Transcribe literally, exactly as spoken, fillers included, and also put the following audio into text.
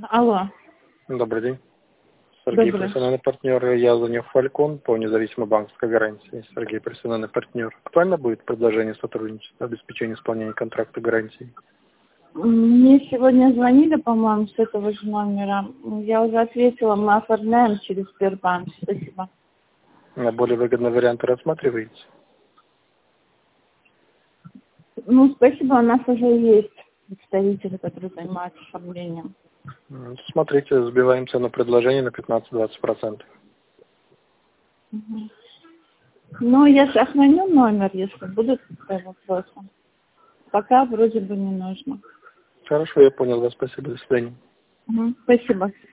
Алло. Добрый день. Сергей, Добрый. профессиональный партнер. Я звоню в Фалькон по независимой банковской гарантии. Сергей, профессиональный партнер. Актуально будет предложение сотрудничества, обеспечения исполнения контракта гарантии? Мне сегодня звонили, по-моему, с этого же номера. Я уже ответила, мы оформляем через Сбербанк. Спасибо. На более выгодные варианты рассматриваете? Ну, спасибо, у нас уже есть представители, которые занимаются оформлением. М, Смотрите, сбиваемся на предложение на пятнадцать-двадцать процентов. Угу. Ну, я сохраню номер, если будут какие-то вопросы. Пока вроде бы не нужно. Хорошо, я понял вас. Спасибо. До свидания. Угу. Спасибо.